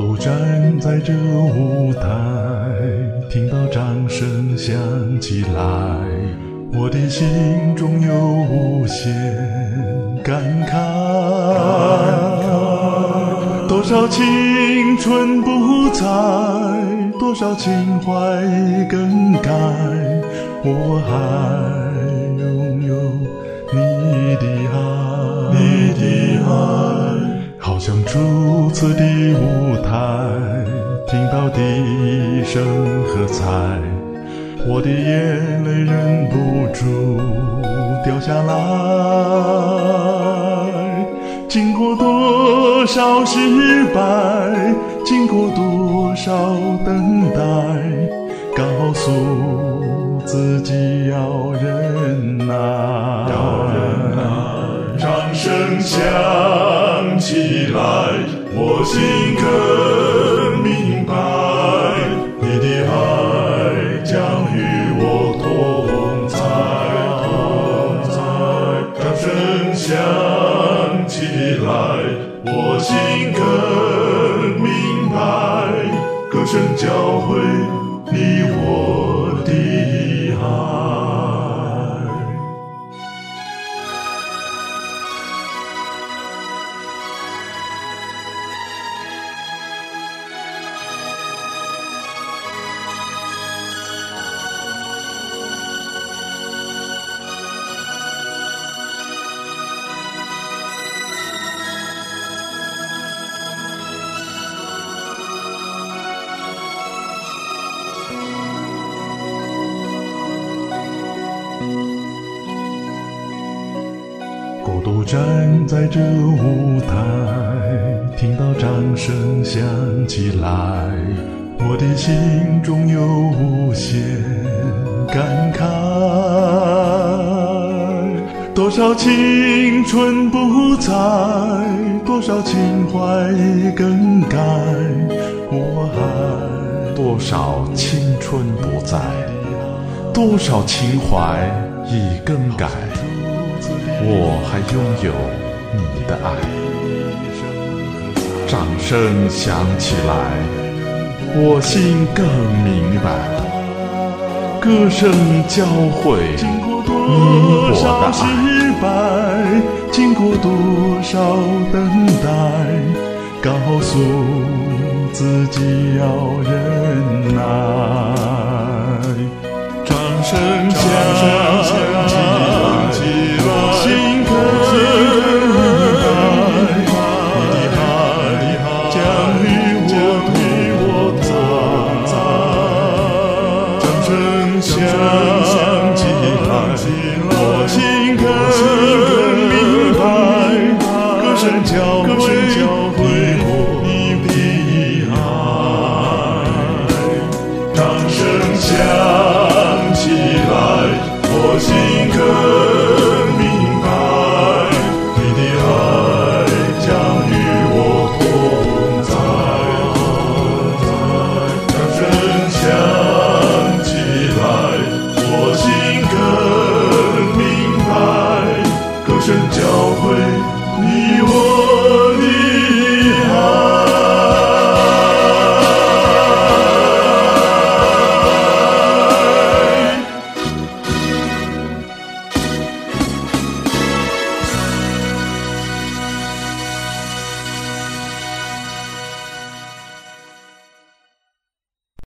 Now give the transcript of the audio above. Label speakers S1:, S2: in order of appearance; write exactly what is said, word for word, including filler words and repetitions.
S1: 独站在这舞台，听到掌声响起来，我的心中有无限感慨。多少青春不在，多少情怀更改，我还拥有你的爱，你的爱，好像初次的舞台，听到笛声喝彩，我的眼泪忍不住掉下来。经过多少失败，经过多少等待，告诉自己要忍耐，要忍耐。掌声响起来，我心更明白，你的爱将与我同在，同在。掌声响起来，我心更明白，歌声教会你我的爱。孤独站在这舞台，听到掌声响起来，我的心中有无限感慨。多少青春不在，多少情怀更改，我还
S2: 多少青春不在，多少情怀已更改，我还拥有你的爱。掌声响起来，我心更明白，歌声教会你我的爱。
S1: 经过多少等待，告诉自己要忍耐。掌声响起来，我心更明白，你的爱将与我同在。掌声响起来，我心更明白，歌声教会